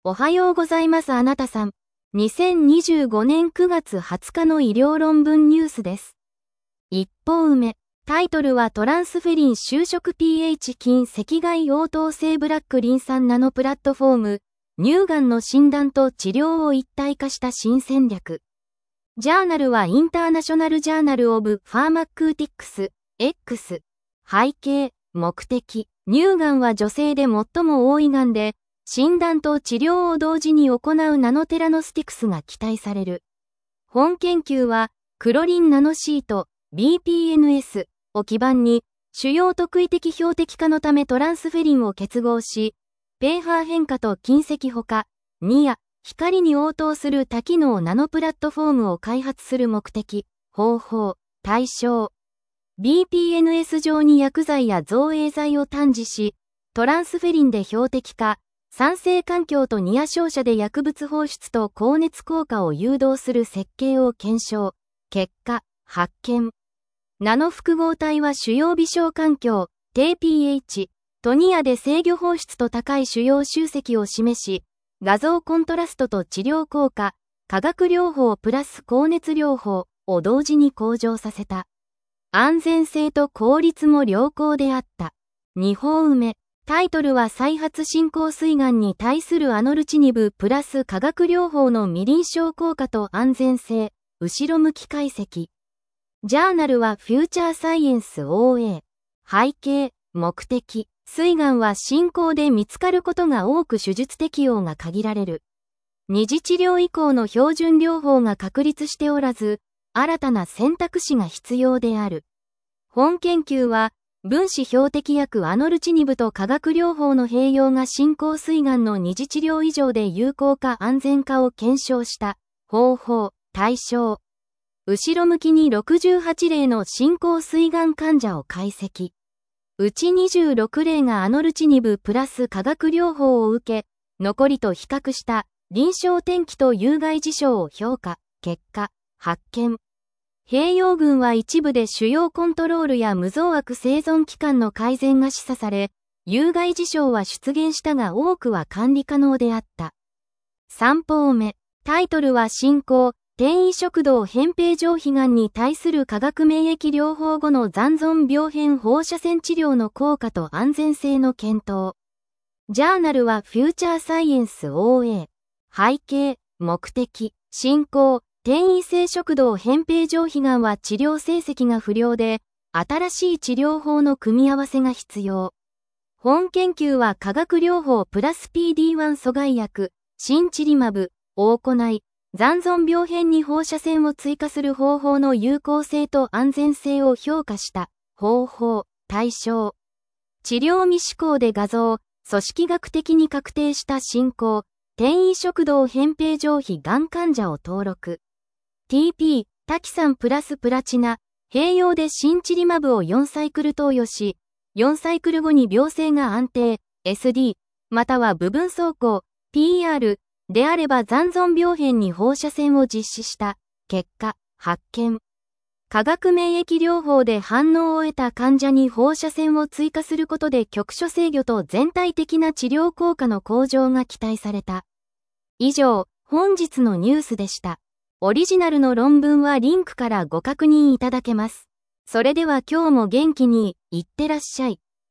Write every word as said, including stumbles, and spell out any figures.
おはようございますあなたさん。にせんにじゅうごねんくがつはつかの医療論文ニュースです。一方目。タイトルはトランスフェリン就職 pH 筋赤外応答性ブラックリン酸ナノプラットフォーム、乳がんの診断と治療を一体化した新戦略。ジャーナルはインターナショナルジャーナルオブファーマクーティックス、X。背景、目的。乳がんは女性で最も多いがんで、診断と治療を同時に行うナノテラノスティクスが期待される。本研究は、クロリンナノシート、ビーピーエヌエス を基盤に、主要特異的標的化のためトランスフェリンを結合し、pH変化と近赤ほか、にや、光に応答する多機能ナノプラットフォームを開発する目的、方法、対象。ビーピーエヌエス 上に薬剤や造影剤を単示し、トランスフェリンで標的化、酸性環境とニア照射で薬物放出と高熱効果を誘導する設計を検証。結果、発見。ナノ複合体は主要微小環境、低 pH、とニアで制御放出と高い主要集積を示し、画像コントラストと治療効果、化学療法プラス高熱療法を同時に向上させた。安全性と効率も良好であった。にほんめ。タイトルは再発進行膵がんに対するアノルチニブプラス化学療法の未臨床効果と安全性、後ろ向き解析。ジャーナルはフューチャーサイエンス オーエー。背景、目的。膵がんは進行で見つかることが多く手術適用が限られる。二次治療以降の標準療法が確立しておらず、新たな選択肢が必要である。本研究は、分子標的薬アノルチニブと化学療法の併用が進行膵がんの二次治療以上で有効か安全かを検証した方法、対象。後ろ向きにろくじゅうはちれいの進行膵がん患者を解析。うちにじゅうろくれいがアノルチニブプラス化学療法を受け、残りと比較した臨床転機と有害事象を評価、結果、発見。併用群は一部で腫瘍コントロールや無増悪生存期間の改善が示唆され、有害事象は出現したが多くは管理可能であった。さんぽうめ。タイトルは進行、転移食道扁平上皮がんに対する化学免疫療法後の残存病変放射線治療の効果と安全性の検討。ジャーナルはフューチャーサイエンス オーエー。背景、目的、進行、転移性食道扁平上皮がんは治療成績が不良で、新しい治療法の組み合わせが必要。本研究は化学療法プラス ピーディーワン 阻害薬、シンチリマブを行い、残存病変に放射線を追加する方法の有効性と安全性を評価した方法、対象。治療未施行で画像、組織学的に確定した進行、転移食道扁平上皮がん患者を登録。ティーピー、タキサンプラスプラチナ、併用でシンチリマブをよんサイクル投与し、よんサイクル後に病性が安定、エスディー、または部分走行、ピーイーアール、であれば残存病変に放射線を実施した。結果、発見。化学免疫療法で反応を得た患者に放射線を追加することで局所制御と全体的な治療効果の向上が期待された。以上、本日のニュースでした。オリジナルの論文はリンクからご確認いただけます。それでは今日も元気にいってらっしゃい。